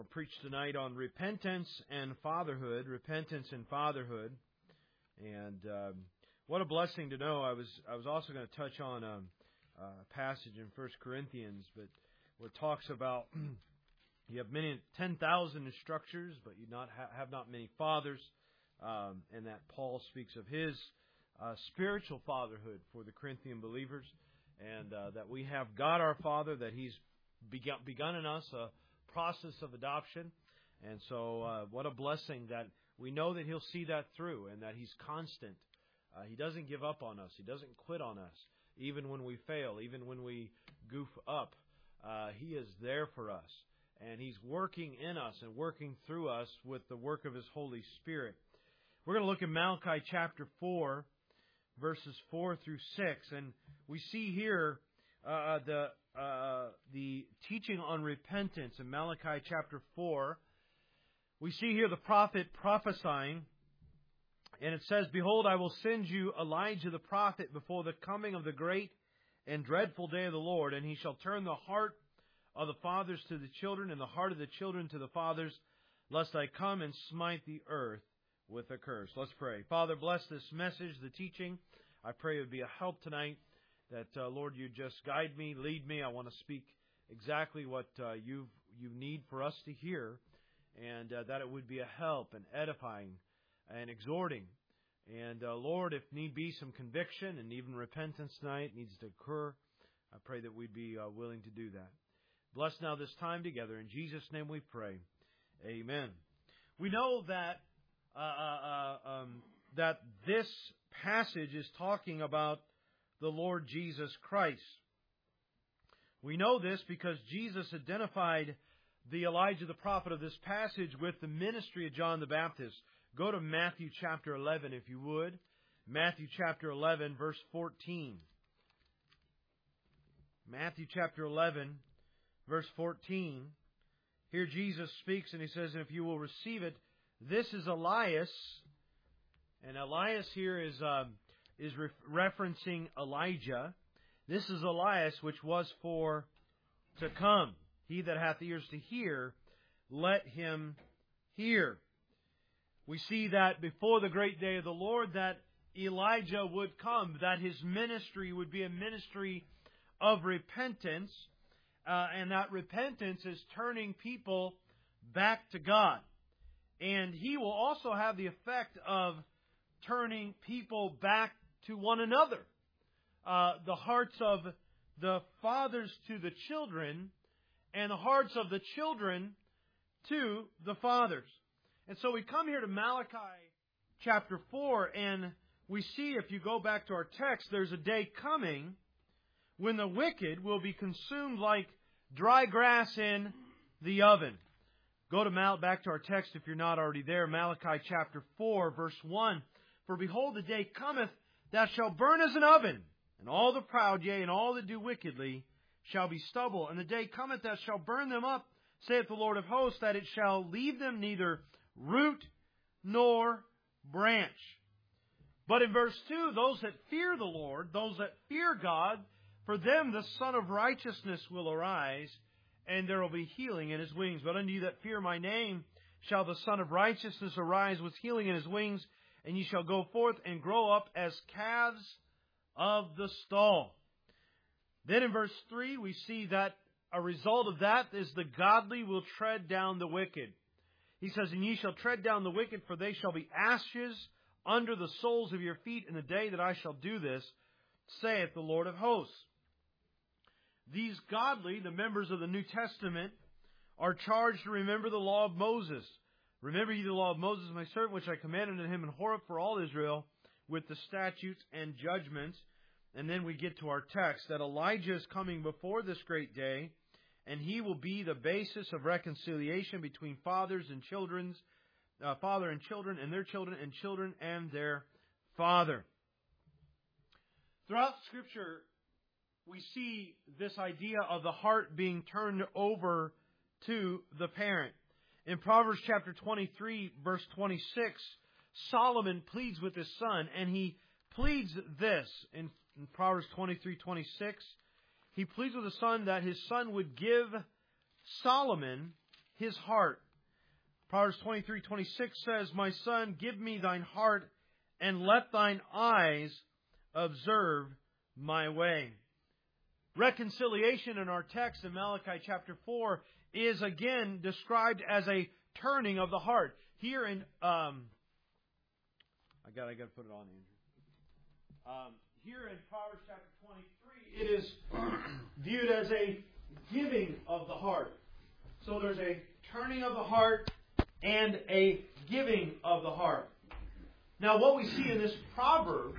We'll preach tonight on repentance and fatherhood. Repentance and fatherhood. And what a blessing to know. I was also going to touch on a passage in 1 Corinthians, but where it talks about you have 10,000 instructors, but you have not many fathers. And that Paul speaks of his spiritual fatherhood for the Corinthian believers, and that we have God our Father, that He's begun in us a process of adoption. And so what a blessing that we know that He'll see that through, and that He's constant. He doesn't give up on us. He doesn't quit on us. Even when we fail, even when we goof up, He is there for us. And He's working in us and working through us with the work of His Holy Spirit. We're going to look at Malachi chapter 4, verses 4 through 6. And we see here the teaching on repentance in Malachi chapter 4. We see here the prophet prophesying, and it says, "Behold, I will send you Elijah the prophet before the coming of the great and dreadful day of the Lord, and he shall turn the heart of the fathers to the children, and the heart of the children to the fathers, lest I come and smite the earth with a curse." Let's pray. Father, bless this message, the teaching. I pray it would be a help tonight, that, Lord, you just guide me, lead me. I want to speak exactly what you need for us to hear, and that it would be a help and edifying and exhorting. And, Lord, if need be, some conviction and even repentance tonight needs to occur, I pray that we'd be willing to do that. Bless now this time together. In Jesus' name we pray. Amen. We know that that this passage is talking about the Lord Jesus Christ. We know this because Jesus identified the Elijah the prophet of this passage with the ministry of John the Baptist. Go to Matthew chapter 11, if you would. Matthew chapter 11, verse 14. Matthew chapter 11, verse 14. Here Jesus speaks, and He says, "And if you will receive it, this is Elias." And Elias here is referencing Elijah. "This is Elias, which was for to come. He that hath ears to hear, let him hear." We see that before the great day of the Lord, that Elijah would come, that his ministry would be a ministry of repentance, and that repentance is turning people back to God. And He will also have the effect of turning people back to one another. The hearts of the fathers to the children, and the hearts of the children to the fathers. And so we come here to Malachi chapter 4, and we see, if you go back to our text, there's a day coming when the wicked will be consumed like dry grass in the oven. Go back to our text if you're not already there. Malachi chapter 4, verse 1. "For behold, the day cometh that shall burn as an oven, and all the proud, yea, and all that do wickedly, shall be stubble. And the day cometh that shall burn them up, saith the Lord of hosts, that it shall leave them neither root nor branch." But in verse 2, "Those that fear the Lord, those that fear God, for them the Son of Righteousness will arise, and there will be healing in His wings. But unto you that fear my name shall the Son of Righteousness arise with healing in His wings, and ye shall go forth and grow up as calves of the stall." Then in verse 3, we see that a result of that is the godly will tread down the wicked. He says, "And ye shall tread down the wicked, for they shall be ashes under the soles of your feet in the day that I shall do this, saith the Lord of hosts." These godly, the members of the New Testament, are charged to remember the law of Moses. "Remember ye the law of Moses, my servant, which I commanded unto him in Horeb for all Israel, with the statutes and judgments." And then we get to our text, that Elijah is coming before this great day, and he will be the basis of reconciliation between fathers and children, father and children, and their children, and children and their father. Throughout Scripture, we see this idea of the heart being turned over to the parent. In Proverbs chapter 23, verse 26, Solomon pleads with his son, and he pleads this in Proverbs 23:26. He pleads with his son that his son would give Solomon His heart. Proverbs 23:26 says, "My son, give me thine heart, and let thine eyes observe my way." Reconciliation in our text in Malachi chapter 4 is again described as a turning of the heart. Here in I got to put it on, Andrew. Here in Proverbs chapter 23, it is viewed as a giving of the heart. So there's a turning of the heart and a giving of the heart. Now, what we see in this proverb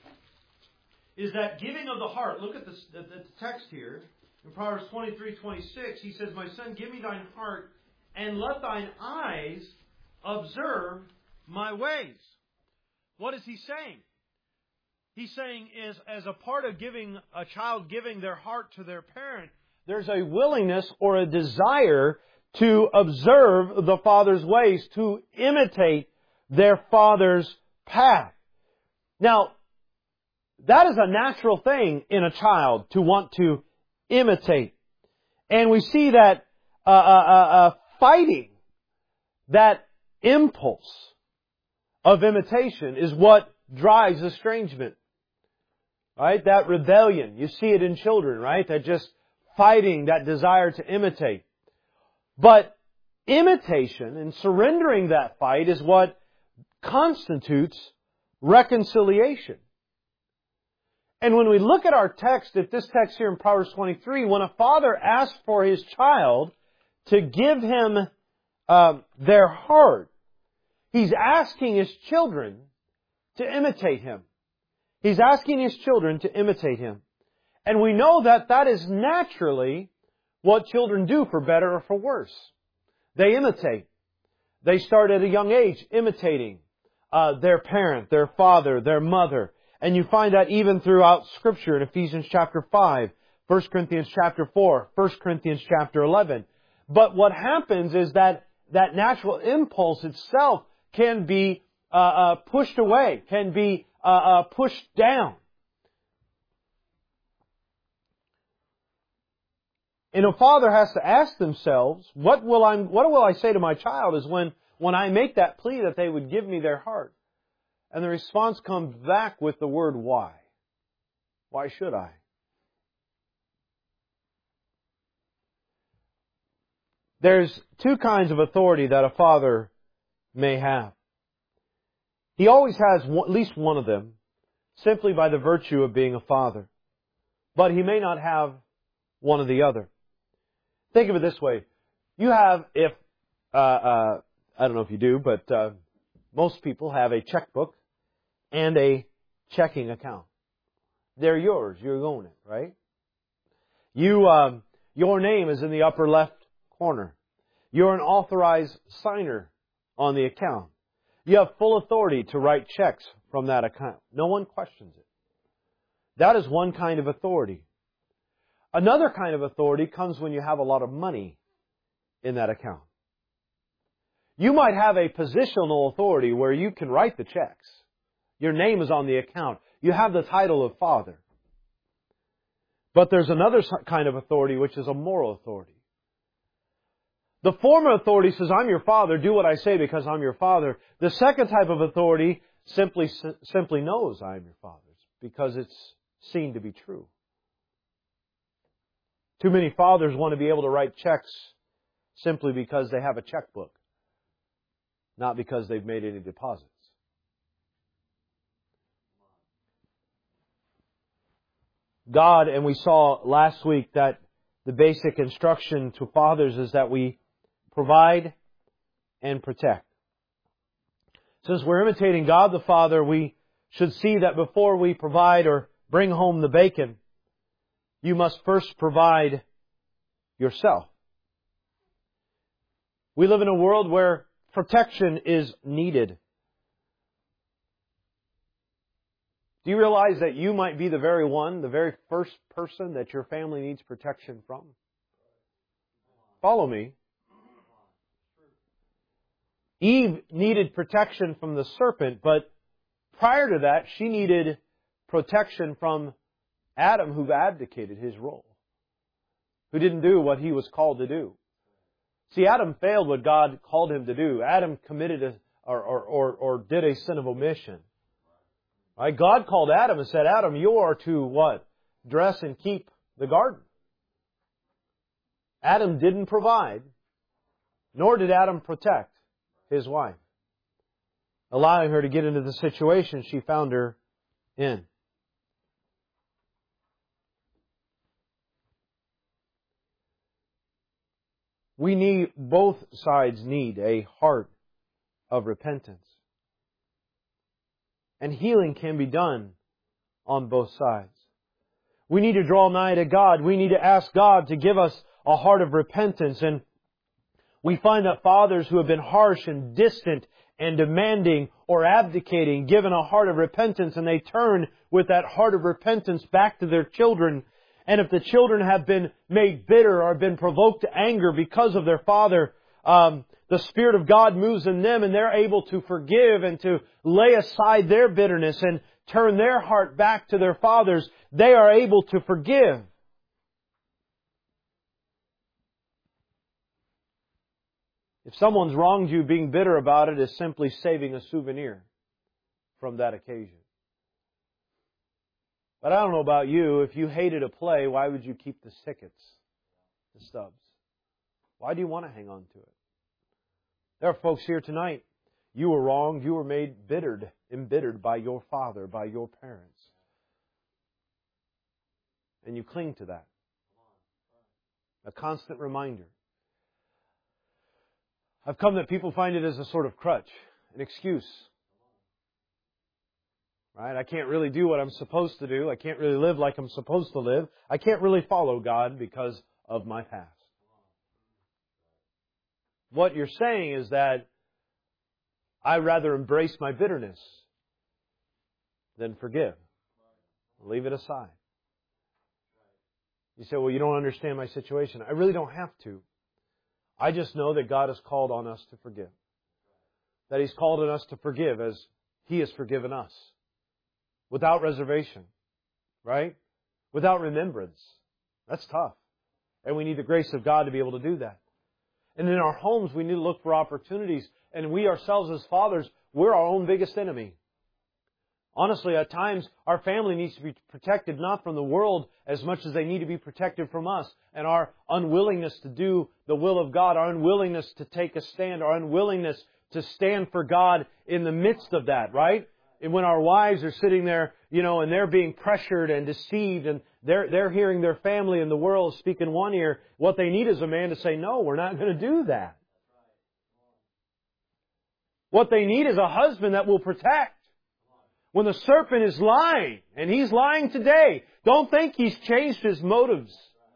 is that giving of the heart. Look at the text here. In Proverbs 23:26, he says, "My son, give me thine heart, and let thine eyes observe my ways." What is he saying? He's saying is, as a part of a child giving their heart to their parent, there's a willingness or a desire to observe the father's ways, to imitate their father's path. Now, that is a natural thing in a child to want to imitate. And we see that fighting that impulse of imitation is what drives estrangement. Right? That rebellion. You see it in children, right? That just fighting that desire to imitate. But imitation and surrendering that fight is what constitutes reconciliation. And when we look at our text, at this text here in Proverbs 23, when a father asks for his child to give him their heart, he's asking his children to imitate him. He's asking his children to imitate him. And we know that that is naturally what children do, for better or for worse. They imitate. They start at a young age imitating their parent, their father, their mother. And you find that even throughout Scripture in Ephesians chapter 5, 1 Corinthians chapter 4, 1 Corinthians chapter 11. But what happens is that natural impulse itself can be pushed away, can be pushed down. And a father has to ask themselves, what will I say to my child is when I make that plea that they would give me their heart. And the response comes back with the word why. Why should I? There's two kinds of authority that a father may have. He always has at least one of them, simply by the virtue of being a father. But he may not have one or the other. Think of it this way. You have, I don't know if you do, but most people have a checkbook and a checking account. They're yours. You're going it, right? Your name is in the upper left corner. You're an authorized signer on the account. You have full authority to write checks from that account. No one questions it. That is one kind of authority. Another kind of authority comes when you have a lot of money in that account. You might have a positional authority where you can write the checks. Your name is on the account. You have the title of father. But there's another kind of authority which is a moral authority. The former authority says, I'm your father, do what I say because I'm your father. The second type of authority simply knows I am your father because it's seen to be true. Too many fathers want to be able to write checks simply because they have a checkbook, not because they've made any deposits. God, and we saw last week that the basic instruction to fathers is that we provide and protect. Since we're imitating God the Father, we should see that before we provide or bring home the bacon, you must first provide yourself. We live in a world where protection is needed. Do you realize that you might be the very first person that your family needs protection from? Follow me. Eve needed protection from the serpent, but prior to that, she needed protection from Adam, who abdicated his role, who didn't do what he was called to do. See, Adam failed what God called him to do. Adam committed or did a sin of omission. Right? God called Adam and said, Adam, you are to what? Dress and keep the garden. Adam didn't provide, nor did Adam protect his wife, allowing her to get into the situation she found her in. Both sides need a heart of repentance. And healing can be done on both sides. We need to draw nigh to God. We need to ask God to give us a heart of repentance. And we find that fathers who have been harsh and distant and demanding or abdicating, given a heart of repentance, and they turn with that heart of repentance back to their children. And if the children have been made bitter or been provoked to anger because of their father, the Spirit of God moves in them and they're able to forgive and to lay aside their bitterness and turn their heart back to their fathers. They are able to forgive. If someone's wronged you, being bitter about it is simply saving a souvenir from that occasion. But I don't know about you. If you hated a play, why would you keep the tickets, the stubs? Why do you want to hang on to it? There are folks here tonight. You were wronged. You were made embittered by your father, by your parents. And you cling to that. A constant reminder. I've come that people find it as a sort of crutch, an excuse. Right? I can't really do what I'm supposed to do. I can't really live like I'm supposed to live. I can't really follow God because of my past. What you're saying is that I'd rather embrace my bitterness than forgive. Leave it aside. You say, well, you don't understand my situation. I really don't have to. I just know that God has called on us to forgive. That He's called on us to forgive as He has forgiven us. Without reservation. Right? Without remembrance. That's tough. And we need the grace of God to be able to do that. And in our homes, we need to look for opportunities. And we ourselves as fathers, we're our own biggest enemy. Honestly, at times, our family needs to be protected not from the world as much as they need to be protected from us. And our unwillingness to do the will of God, our unwillingness to take a stand, our unwillingness to stand for God in the midst of that, right? And when our wives are sitting there, and they're being pressured and deceived, and they're hearing their family and the world speak in one ear, what they need is a man to say, no, we're not going to do that. What they need is a husband that will protect. When the serpent is lying, and he's lying today, don't think he's changed his motives.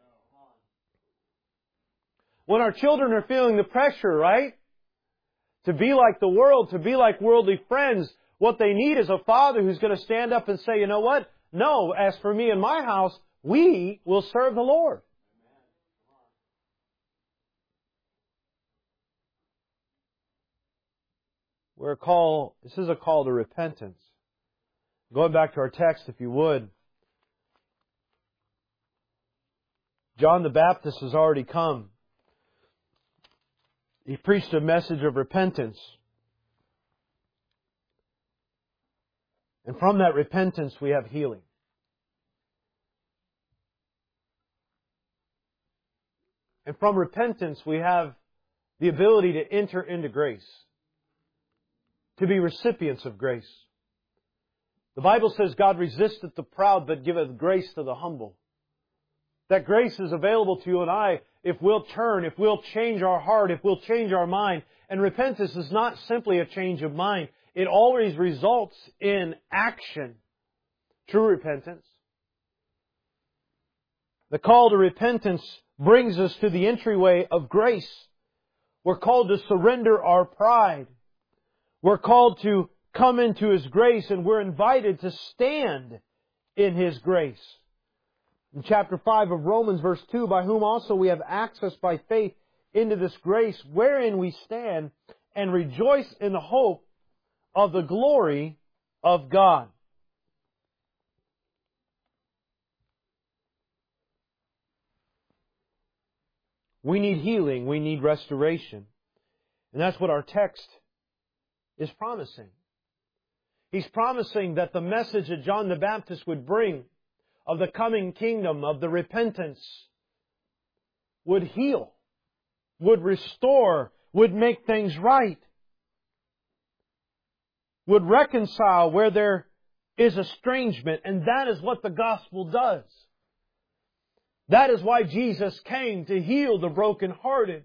When our children are feeling the pressure, right? To be like the world, to be like worldly friends, what they need is a father who's going to stand up and say, you know what? No, as for me and my house, we will serve the Lord. This is a call to repentance. Going back to our text, if you would. John the Baptist has already come. He preached a message of repentance. And from that repentance, we have healing. And from repentance, we have the ability to enter into grace. To be recipients of grace. The Bible says God resisteth the proud, but giveth grace to the humble. That grace is available to you and I if we'll turn, if we'll change our heart, if we'll change our mind. And repentance is not simply a change of mind. It always results in action. True repentance. The call to repentance brings us to the entryway of grace. We're called to surrender our pride. We're called to come into His grace, and we're invited to stand in His grace. In chapter 5 of Romans, verse 2, by whom also we have access by faith into this grace, wherein we stand and rejoice in the hope of the glory of God. We need healing. We need restoration. And that's what our text is promising. He's promising that the message that John the Baptist would bring of the coming kingdom, of the repentance, would heal, would restore, would make things right, would reconcile where there is estrangement. And that is what the gospel does. That is why Jesus came, to heal the brokenhearted,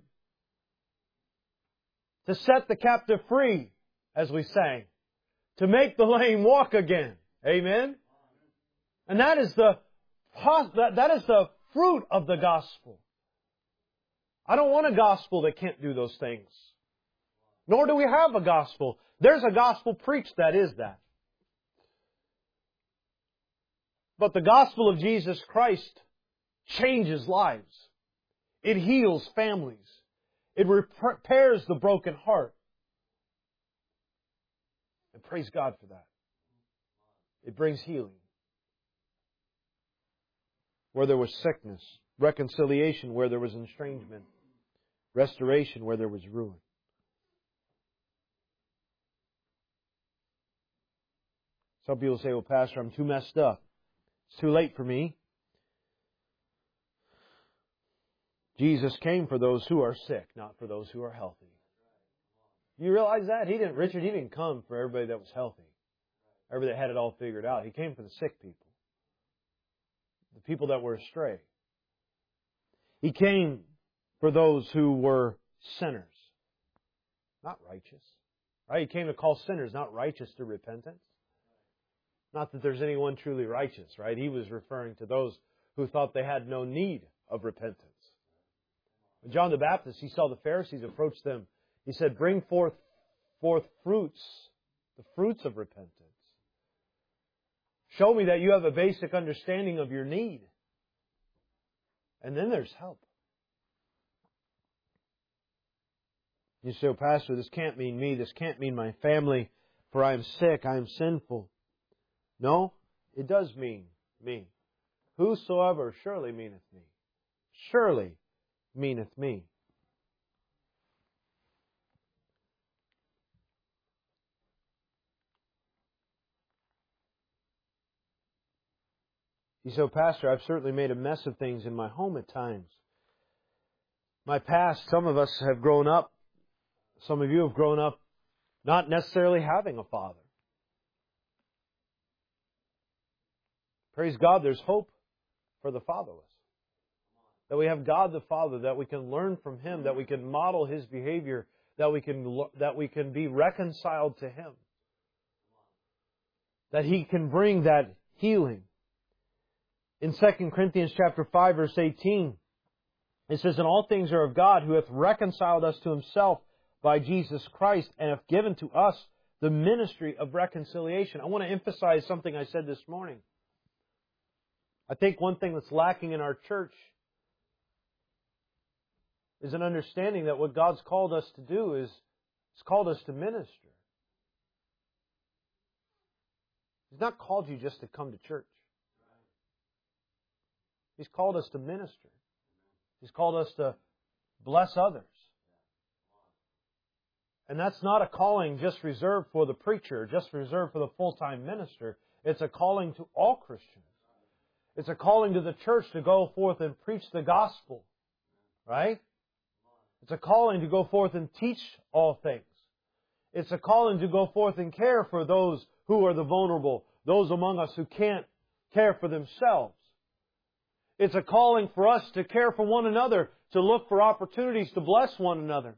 to set the captive free, as we sang, to make the lame walk again. Amen? And that is the fruit of the gospel. I don't want a gospel that can't do those things. Nor do we have a gospel. There's a gospel preached that is that. But the gospel of Jesus Christ changes lives. It heals families. It repairs the broken heart. And praise God for that. It brings healing. Where there was sickness, reconciliation where there was estrangement, restoration where there was ruin. Some people say, well, Pastor, I'm too messed up. It's too late for me. Jesus came for those who are sick, not for those who are healthy. You realize that? Richard didn't come for everybody that was healthy. Everybody that had it all figured out. He came for the sick people. The people that were astray. He came for those who were sinners, not righteous. Right? He came to call sinners not righteous to repentance. Not that there's anyone truly righteous, right? He was referring to those who thought they had no need of repentance. When John the Baptist, he saw the Pharisees approach them. He said, bring forth fruits, the fruits of repentance. Show me that you have a basic understanding of your need. And then there's help. You say, oh, Pastor, this can't mean me. This can't mean my family, for I am sick, I am sinful. No, it does mean me. Whosoever surely meaneth me. Surely meaneth me. You say, Pastor, I've certainly made a mess of things in my home at times. My past, some of us have grown up, some of you have grown up not necessarily having a father. Praise God, there's hope for the fatherless. That we have God the Father, that we can learn from Him, that we can model His behavior, that we can be reconciled to Him. That He can bring that healing. In 2 Corinthians chapter 5, verse 18, it says, and all things are of God, who hath reconciled us to Himself by Jesus Christ, and hath given to us the ministry of reconciliation. I want to emphasize something I said this morning. I think one thing that's lacking in our church is an understanding that what God's called us to do is He's called us to minister. He's not called you just to come to church. He's called us to minister. He's called us to bless others. And that's not a calling just reserved for the preacher, just reserved for the full-time minister. It's a calling to all Christians. It's a calling to the church to go forth and preach the gospel. Right? It's a calling to go forth and teach all things. It's a calling to go forth and care for those who are the vulnerable, those among us who can't care for themselves. It's a calling for us to care for one another, to look for opportunities to bless one another.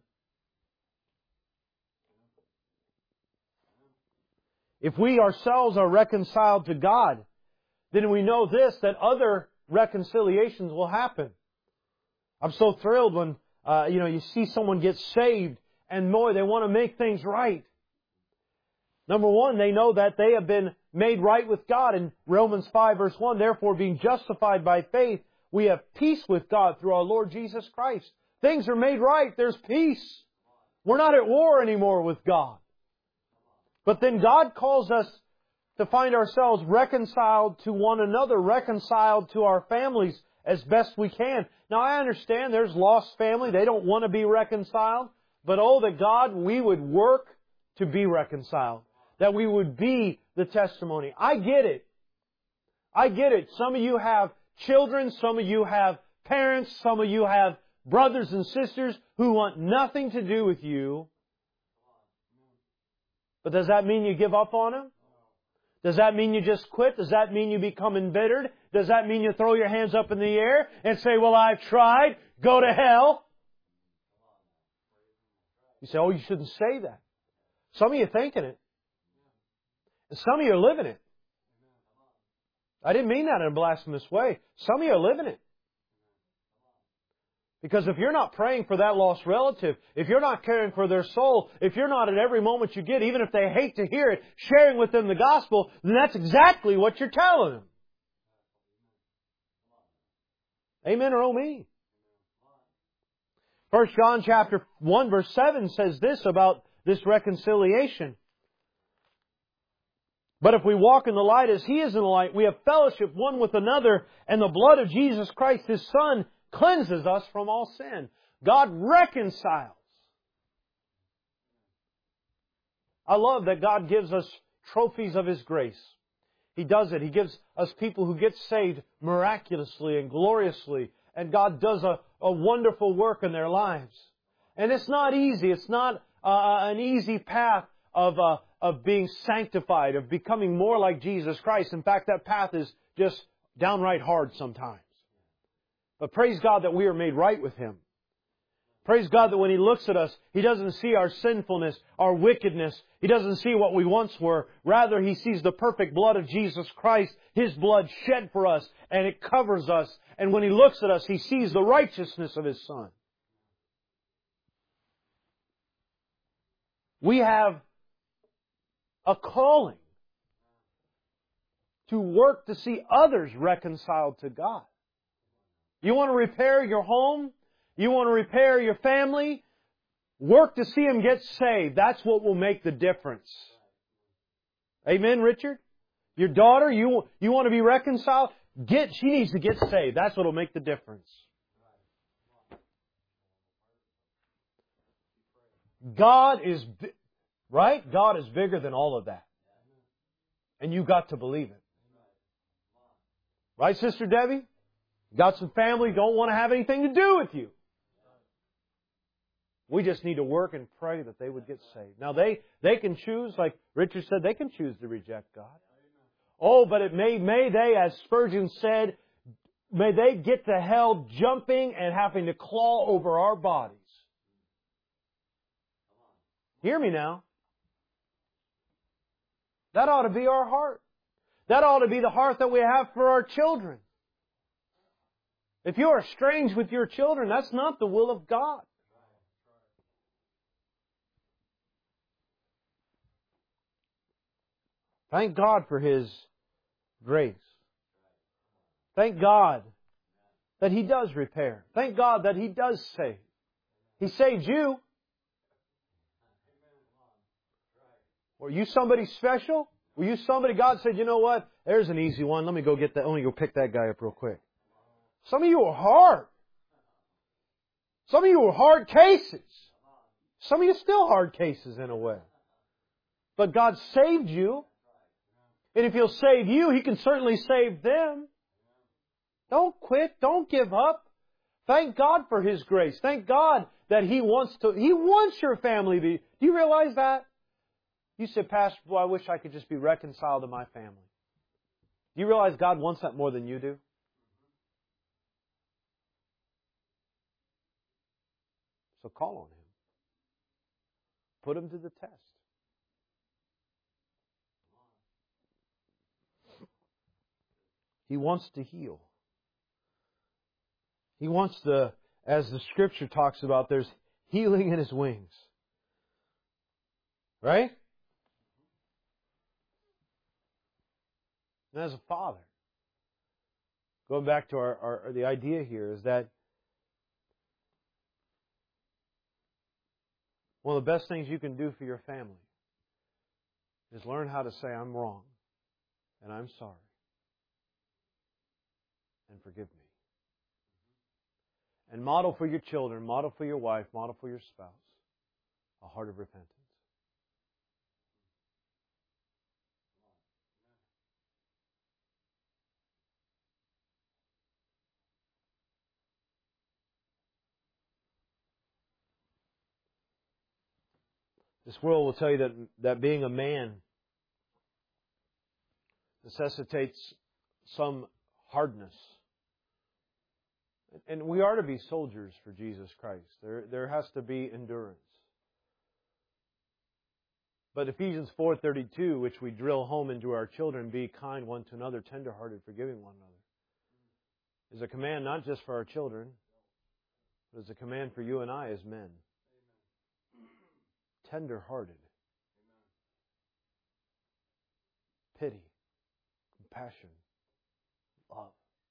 If we ourselves are reconciled to God, then we know this, that other reconciliations will happen. I'm so thrilled when you see someone get saved and boy, they want to make things right. Number one, they know that they have been made right with God. In Romans 5 verse 1, therefore being justified by faith, we have peace with God through our Lord Jesus Christ. Things are made right. There's peace. We're not at war anymore with God. But then God calls us to find ourselves reconciled to one another, reconciled to our families, as best we can. Now I understand there's lost family. They don't want to be reconciled. But oh, that God, we would work to be reconciled. That we would be the testimony. I get it. I get it. Some of you have children. Some of you have parents. Some of you have brothers and sisters who want nothing to do with you. But does that mean you give up on them? Does that mean you just quit? Does that mean you become embittered? Does that mean you throw your hands up in the air and say, well, I've tried. Go to hell. You say, oh, you shouldn't say that. Some of you are thinking it. And some of you are living it. I didn't mean that in a blasphemous way. Some of you are living it. Because if you're not praying for that lost relative, if you're not caring for their soul, if you're not at every moment you get, even if they hate to hear it, sharing with them the gospel, then that's exactly what you're telling them. Amen or oh me? 1 John chapter 1 verse 7 says this about this reconciliation. But if we walk in the light as He is in the light, we have fellowship one with another, and the blood of Jesus Christ, His Son, cleanses us from all sin. God reconciles. I love that God gives us trophies of His grace. He does it. He gives us people who get saved miraculously and gloriously. And God does a wonderful work in their lives. And it's not easy. It's not an easy path of being sanctified, of becoming more like Jesus Christ. In fact, that path is just downright hard sometimes. But praise God that we are made right with Him. Praise God that when He looks at us, He doesn't see our sinfulness, our wickedness. He doesn't see what we once were. Rather, He sees the perfect blood of Jesus Christ, His blood shed for us, and it covers us. And when He looks at us, He sees the righteousness of His Son. We have a calling to work to see others reconciled to God. You want to repair your home? You want to repair your family? Work to see them get saved. That's what will make the difference. Amen, Richard? Your daughter, you want to be reconciled? She needs to get saved. That's what will make the difference. God is, right? God is bigger than all of that. And you got to believe it. Right, Sister Debbie? Got some family who don't want to have anything to do with you. We just need to work and pray that they would get saved. Now they can choose, like Richard said, they can choose to reject God. Oh, but it may they, as Spurgeon said, may they get to hell jumping and having to claw over our bodies. Hear me now. That ought to be our heart. That ought to be the heart that we have for our children. If you are estranged with your children, that's not the will of God. Thank God for His grace. Thank God that He does repair. Thank God that He does save. He saved you. Were you somebody special? Were you somebody God said, you know what? There's an easy one. Let me go pick that guy up real quick. Some of you are hard. Some of you are hard cases. Some of you are still hard cases in a way. But God saved you. And if He'll save you, He can certainly save them. Don't quit. Don't give up. Thank God for His grace. Thank God that He wants your family to be. Do you realize that? You said, Pastor, boy, I wish I could just be reconciled to my family. Do you realize God wants that more than you do? So call on Him. Put Him to the test. He wants to heal. He wants to, as the Scripture talks about, there's healing in His wings. Right? And as a father, going back to the idea here is that one of the best things you can do for your family is learn how to say, I'm wrong, and I'm sorry, and forgive me. And model for your children, model for your wife, model for your spouse a heart of repentance. This world will tell you that being a man necessitates some hardness. And we are to be soldiers for Jesus Christ. There has to be endurance. But Ephesians 4:32, which we drill home into our children, be kind one to another, tenderhearted, forgiving one another, is a command not just for our children, but is a command for you and I as men. Tender-hearted. Pity. Compassion. Love.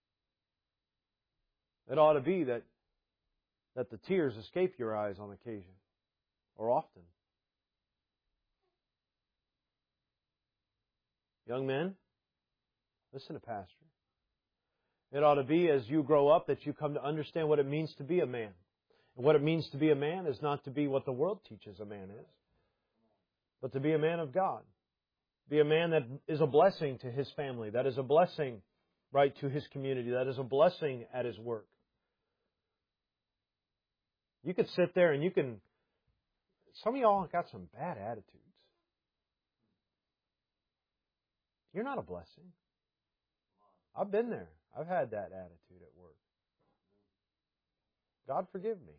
It ought to be that the tears escape your eyes on occasion, or often. Young men, listen to Pastor. It ought to be as you grow up that you come to understand what it means to be a man. And what it means to be a man is not to be what the world teaches a man is, but to be a man of God. Be a man that is a blessing to his family, that is a blessing, right, to his community, that is a blessing at his work. You could sit there and some of y'all got some bad attitudes. You're not a blessing. I've been there. I've had that attitude at work. God forgive me.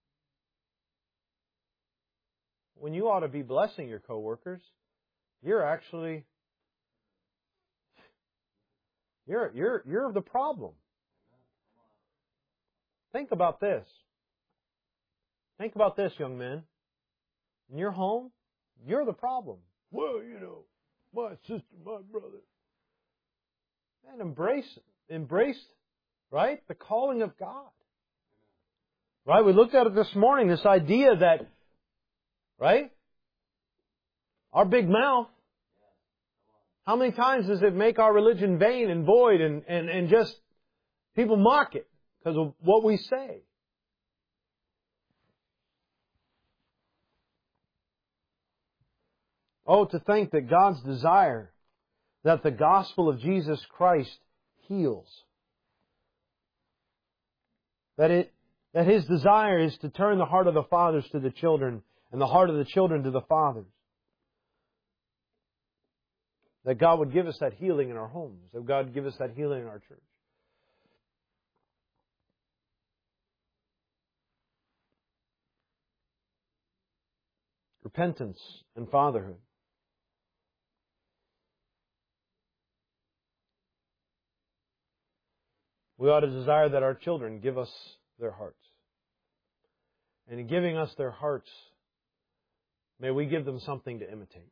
When you ought to be blessing your coworkers, you're the problem. Think about this. Think about this, young men. In your home, you're the problem. Well, my sister, my brother. And embrace, right, the calling of God. Right? We looked at it this morning, this idea that, right, our big mouth, how many times does it make our religion vain and void and just people mock it because of what we say? Oh, to think that God's desire, that the gospel of Jesus Christ heals. That His desire is to turn the heart of the fathers to the children and the heart of the children to the fathers. That God would give us that healing in our homes. That God would give us that healing in our church. Repentance and fatherhood. We ought to desire that our children give us their hearts. And in giving us their hearts, may we give them something to imitate.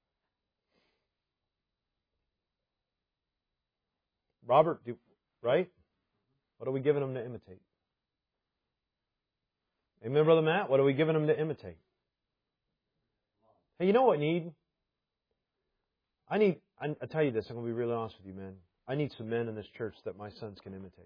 Robert, right? What are we giving them to imitate? Amen, Brother Matt? What are we giving them to imitate? Hey, you know what I need? I tell you this, I'm going to be really honest with you, man. I need some men in this church that my sons can imitate.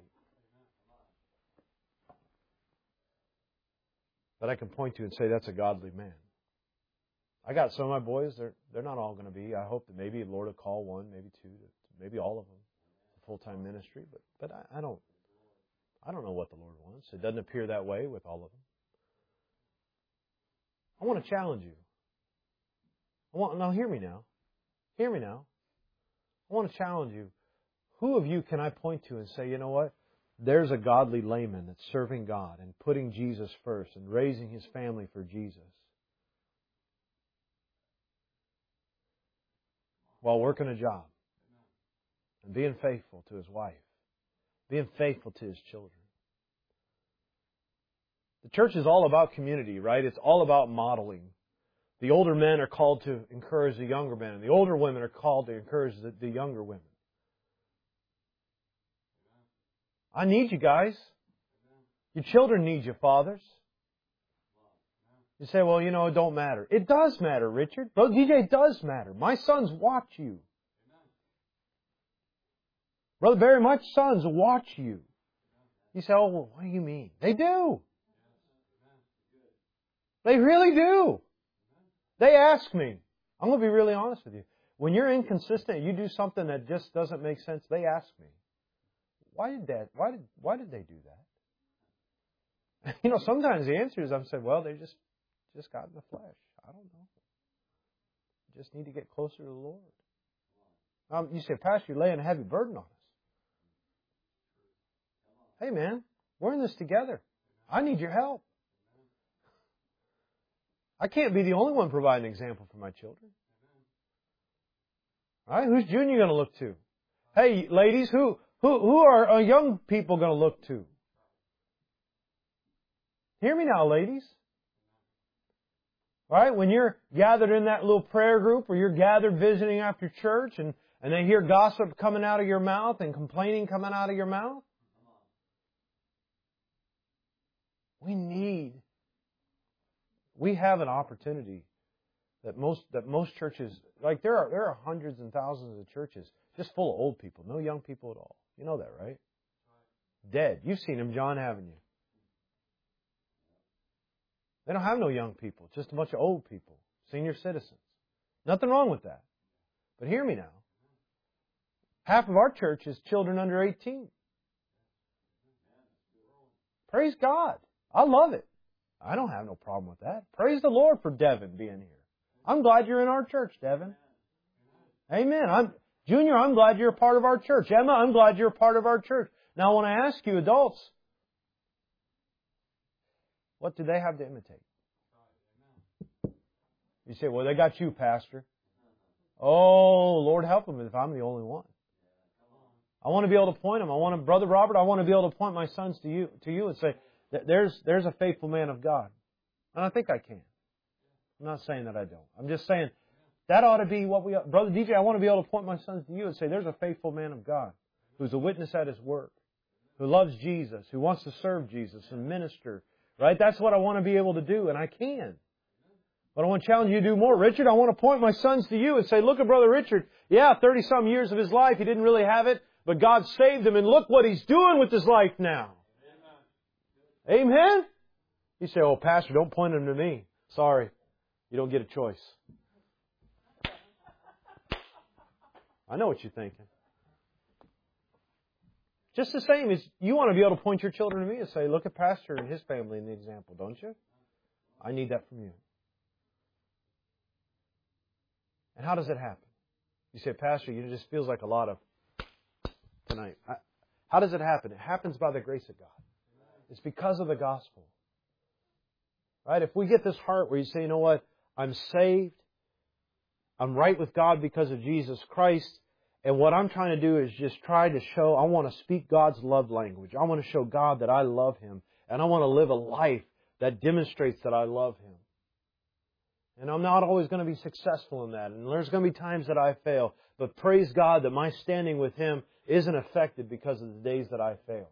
That I can point to and say, that's a godly man. I got some of my boys, they're not all going to be. I hope that maybe the Lord will call one, maybe two, maybe all of them. Full-time ministry, but I don't know what the Lord wants. It doesn't appear that way with all of them. I want to challenge you. Now hear me now. Hear me now. I want to challenge you. Who of you can I point to and say, you know what? There's a godly layman that's serving God and putting Jesus first and raising his family for Jesus while working a job. And being faithful to his wife. Being faithful to his children. The church is all about community, right? It's all about modeling. The older men are called to encourage the younger men. And the older women are called to encourage the younger women. I need you guys. Your children need you, fathers. You say, well, it don't matter. It does matter, Richard. Brother DJ, it does matter. My sons watch you. Brother Barry, my sons watch you. You say, oh, well, what do you mean? They do. They really do. They ask me. I'm going to be really honest with you. When you're inconsistent, you do something that just doesn't make sense, they ask me, why did they do that? You know, sometimes the answer is I've said, well, they just got in the flesh. I don't know. Just need to get closer to the Lord. You say, Pastor, you're laying a heavy burden on us. Hey, man, we're in this together. I need your help. I can't be the only one providing an example for my children. All right? Who's Junior going to look to? Hey, ladies, who are young people going to look to? Hear me now, ladies. All right? When you're gathered in that little prayer group or you're gathered visiting after church and they hear gossip coming out of your mouth and complaining coming out of your mouth, we have an opportunity that most churches, like there are hundreds and thousands of churches just full of old people, no young people at all. You know that, right? Dead. You've seen them, John, haven't you? They don't have no young people, just a bunch of old people, senior citizens. Nothing wrong with that. But hear me now. Half of our church is children under 18. Praise God. I love it. I don't have no problem with that. Praise the Lord for Devin being here. I'm glad you're in our church, Devin. Amen. Junior, I'm glad you're a part of our church. Emma, I'm glad you're a part of our church. Now, I want to ask you, adults, what do they have to imitate? You say, well, they got you, Pastor. Oh, Lord help them if I'm the only one. I want to be able to point them. Brother Robert, I want to be able to point my sons to you and say, there's a faithful man of God. And I think I can. I'm not saying that I don't. I'm just saying that ought to be what Brother DJ, I want to be able to point my sons to you and say, there's a faithful man of God who's a witness at his work, who loves Jesus, who wants to serve Jesus and minister. Right? That's what I want to be able to do, and I can. But I want to challenge you to do more. Richard, I want to point my sons to you and say, look at Brother Richard. Yeah, 30-some years of his life, he didn't really have it, but God saved him, and look what he's doing with his life now. Amen? Amen? You say, oh, Pastor, don't point him to me. Sorry. You don't get a choice. I know what you're thinking. Just the same as you want to be able to point your children to me and say, look at Pastor and his family in the example, don't you? I need that from you. And how does it happen? You say, Pastor, it just feels like a lot of tonight. How does it happen? It happens by the grace of God. It's because of the gospel. Right? If we get this heart where you say, you know what? I'm saved. I'm right with God because of Jesus Christ. And what I'm trying to do is just try to show, I want to speak God's love language. I want to show God that I love Him. And I want to live a life that demonstrates that I love Him. And I'm not always going to be successful in that. And there's going to be times that I fail. But praise God that my standing with Him isn't affected because of the days that I fail.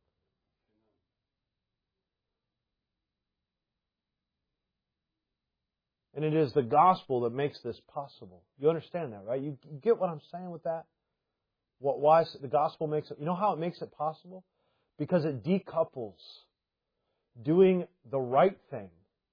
And it is the gospel that makes this possible. You understand that, right? You get what I'm saying with that? Why the gospel makes it... You know how it makes it possible? Because it decouples doing the right thing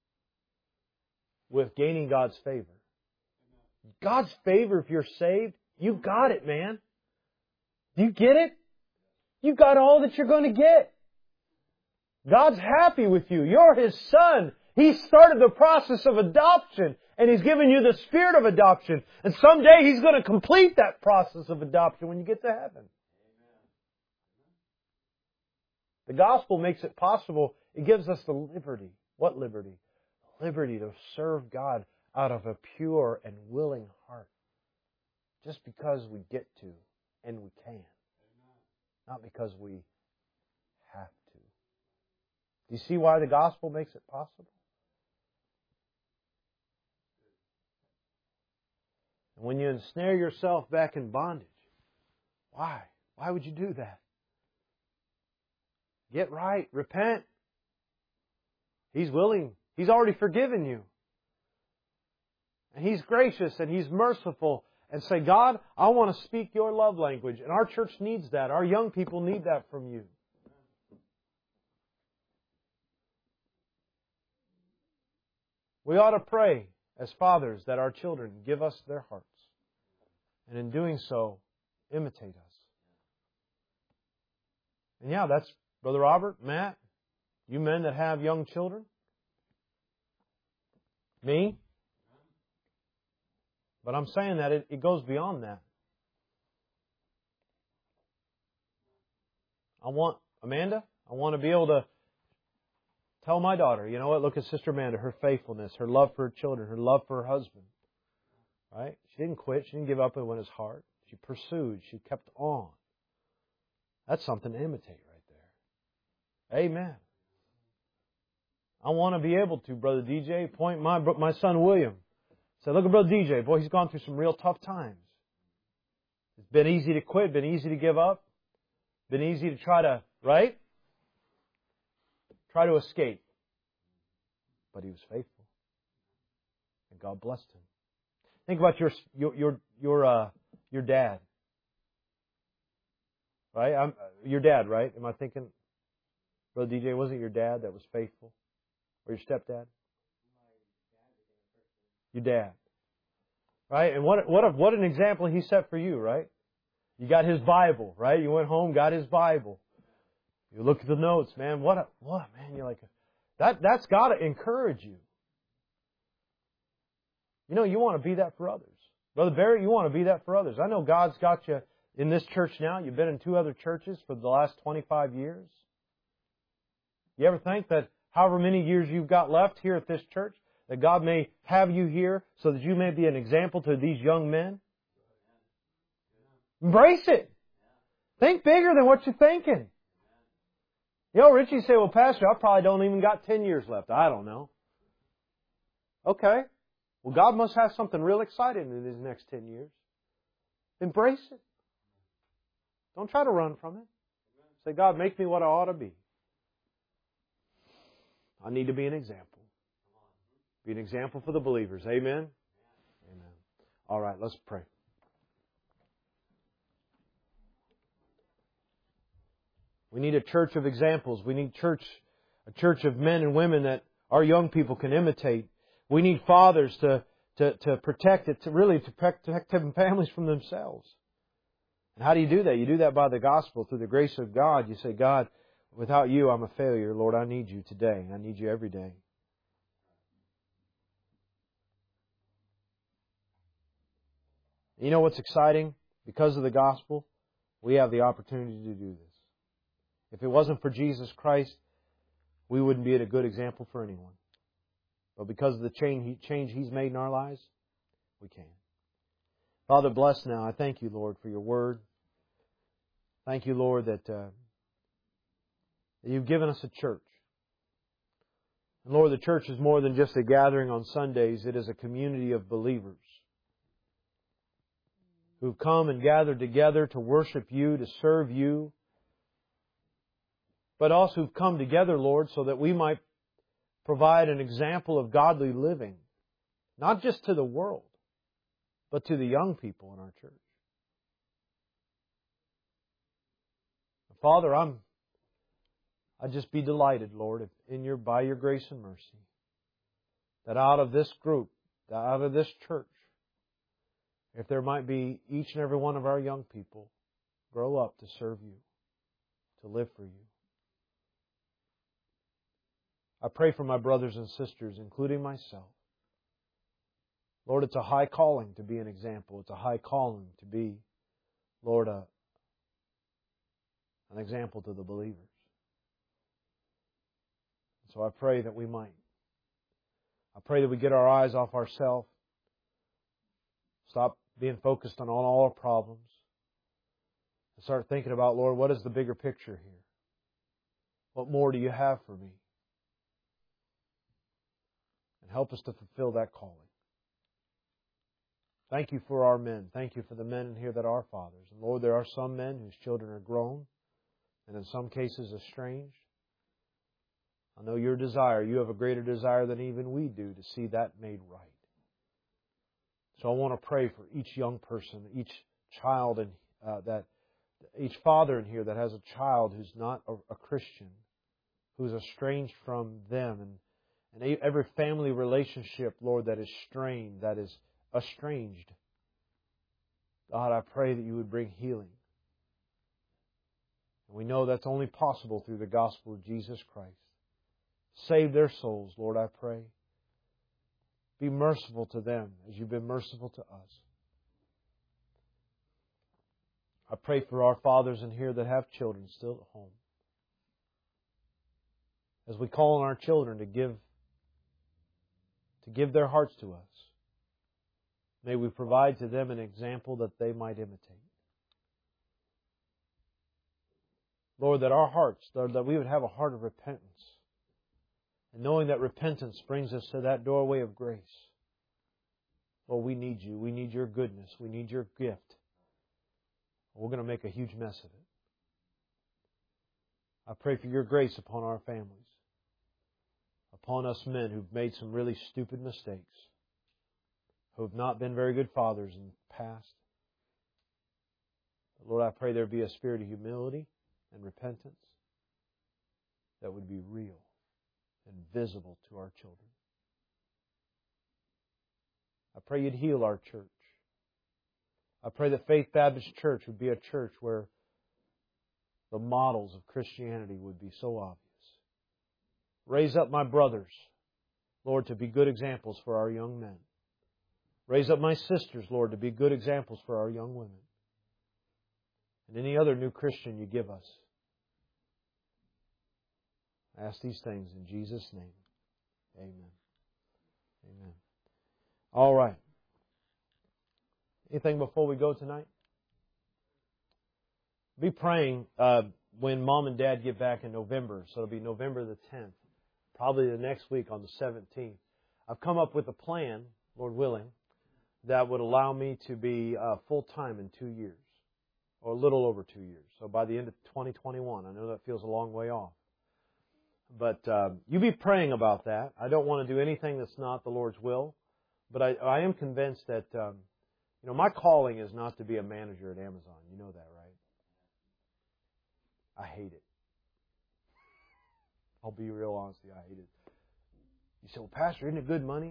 with gaining God's favor. God's favor, if you're saved, you got it, man. Do you get it? You got all that you're going to get. God's happy with you. You're His son. He started the process of adoption, and He's given you the spirit of adoption. And someday He's going to complete that process of adoption when you get to heaven. The gospel makes it possible. It gives us the liberty. What liberty? Liberty to serve God out of a pure and willing heart. Just because we get to and we can. Not because we have to. Do you see why the gospel makes it possible? And when you ensnare yourself back in bondage, why? Why would you do that? Get right. Repent. He's willing. He's already forgiven you. And He's gracious and He's merciful. And say, God, I want to speak Your love language. And our church needs that. Our young people need that from You. We ought to pray as fathers that our children give us their hearts. And in doing so, imitate us. And yeah, that's Brother Robert, Matt, you men that have young children. Me. But I'm saying that it goes beyond that. I want to be able to tell my daughter, you know what, look at Sister Amanda, her faithfulness, her love for her children, her love for her husband. Right? She didn't quit. She didn't give up when it was hard. She pursued. She kept on. That's something to imitate right there. Amen. I want to be able to, Brother DJ, point my son William. Say, look at Brother DJ. Boy, he's gone through some real tough times. It's been easy to quit, been easy to give up, been easy to try to, right? Try to escape. But he was faithful. And God blessed him. Think about your dad. Right? Your dad, right? Am I thinking, Brother DJ, wasn't your dad that was faithful? Or your stepdad? Your dad. Right? And what an example he set for you, right? You got his Bible, right? You went home, got his Bible. You look at the notes, man. What, man? You're like, that's got to encourage you. You know, you want to be that for others. Brother Barry, you want to be that for others. I know God's got you in this church now. You've been in 2 other churches for the last 25 years. You ever think that however many years you've got left here at this church, that God may have you here so that you may be an example to these young men? Embrace it. Think bigger than what you're thinking. You know, Richie say, well, Pastor, I probably don't even got 10 years left. I don't know. Okay. Well, God must have something real exciting in these next 10 years. Embrace it. Don't try to run from it. Say, God, make me what I ought to be. I need to be an example. Be an example for the believers. Amen? Amen. All right, let's pray. We need a church of examples. We need a church of men and women that our young people can imitate. We need fathers to protect it, to protect their families from themselves. And how do you do that? You do that by the gospel, through the grace of God. You say, God, without you, I'm a failure. Lord, I need you today. I need you every day. You know what's exciting? Because of the gospel, we have the opportunity to do this. If it wasn't for Jesus Christ, we wouldn't be a good example for anyone. But because of the change He's made in our lives, we can. Father, bless now. I thank you, Lord, for your word. Thank you, Lord, that you've given us a church. And Lord, the church is more than just a gathering on Sundays. It is a community of believers who've come and gathered together to worship you, to serve you, but also who've come together, Lord, so that we might provide an example of godly living, not just to the world, but to the young people in our church. Father, I'd just be delighted, Lord, if by your grace and mercy, that out of this group, out of this church, if there might be each and every one of our young people grow up to serve you, to live for you. I pray for my brothers and sisters, including myself. Lord, it's a high calling to be an example. It's a high calling to be, Lord, an example to the believers. So I pray that we might. I pray that we get our eyes off ourselves. Stop being focused on all our problems. And start thinking about, Lord, what is the bigger picture here? What more do you have for me? And help us to fulfill that calling. Thank you for our men. Thank you for the men in here that are fathers. And Lord, there are some men whose children are grown and in some cases estranged. I know your desire. You have a greater desire than even we do to see that made right. So I want to pray for each young person, each child, and each father in here that has a child who's not a Christian, who's estranged from them, And every family relationship, Lord, that is strained, that is estranged. God, I pray that You would bring healing. And we know that's only possible through the gospel of Jesus Christ. Save their souls, Lord, I pray. Be merciful to them as You've been merciful to us. I pray for our fathers in here that have children still at home. As we call on our children to give their hearts to us, may we provide to them an example that they might imitate. Lord, that our hearts, Lord, that we would have a heart of repentance. And knowing that repentance brings us to that doorway of grace. Lord, we need You. We need Your goodness. We need Your gift. We're going to make a huge mess of it. I pray for Your grace upon our families. Upon us men who've made some really stupid mistakes. Who have not been very good fathers in the past. But Lord, I pray there be a spirit of humility and repentance that would be real and visible to our children. I pray You'd heal our church. I pray that Faith Baptist Church would be a church where the models of Christianity would be so obvious. Raise up my brothers, Lord, to be good examples for our young men. Raise up my sisters, Lord, to be good examples for our young women. And any other new Christian You give us. I ask these things in Jesus' name. Amen. Amen. All right. Anything before we go tonight? Be praying when Mom and Dad get back in November. So it'll be November the 10th. Probably the next week on the 17th. I've come up with a plan, Lord willing, that would allow me to be full-time in 2 years. Or a little over 2 years. So by the end of 2021. I know that feels a long way off. But you be praying about that. I don't want to do anything that's not the Lord's will. But I am convinced that, my calling is not to be a manager at Amazon. You know that, right? I hate it. I'll be real honest with you. I hate it. You say, well, Pastor, isn't it good money?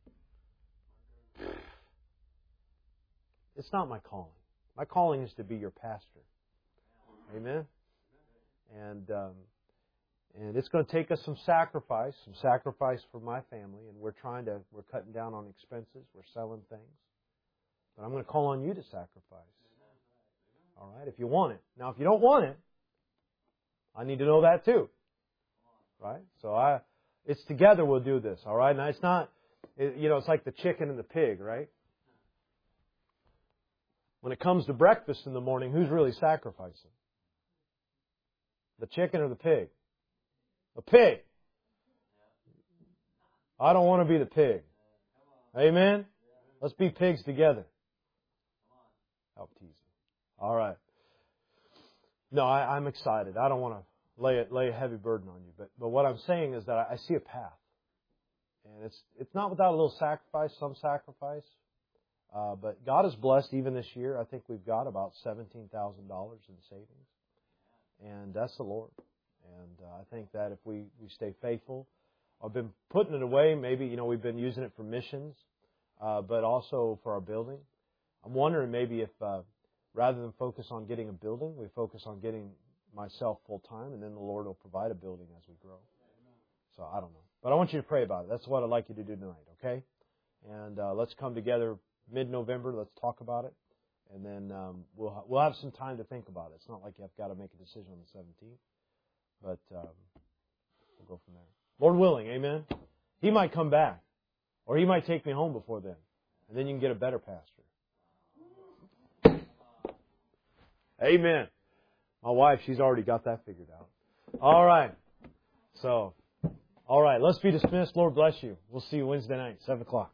It's not my calling. My calling is to be your pastor. Amen? And it's going to take us some sacrifice for my family. And we're cutting down on expenses. We're selling things. But I'm going to call on you to sacrifice. All right? If you want it. Now, if you don't want it, I need to know that too. Right? So it's together we'll do this. All right? Now, it's not, it's like the chicken and the pig, right? When it comes to breakfast in the morning, who's really sacrificing? The chicken or the pig? The pig. I don't want to be the pig. Amen? Let's be pigs together. I'll tease you. All right. No, I'm excited. I don't want to lay a heavy burden on you. But what I'm saying is that I see a path. And it's not without a little sacrifice, some sacrifice. But God has blessed even this year. I think we've got about $17,000 in savings. And that's the Lord. And I think that if we stay faithful, I've been putting it away. Maybe, we've been using it for missions, but also for our building. I'm wondering maybe if rather than focus on getting a building, we focus on getting myself full time, and then the Lord will provide a building as we grow. So I don't know. But I want you to pray about it. That's what I'd like you to do tonight, okay? And let's come together mid-November. Let's talk about it. And then we'll have some time to think about it. It's not like you've got to make a decision on the 17th. But we'll go from there. Lord willing, amen? He might come back. Or He might take me home before then. And then you can get a better pastor. Amen. My wife, she's already got that figured out. All right. So, all right. Let's be dismissed. Lord bless you. We'll see you Wednesday night, 7 o'clock.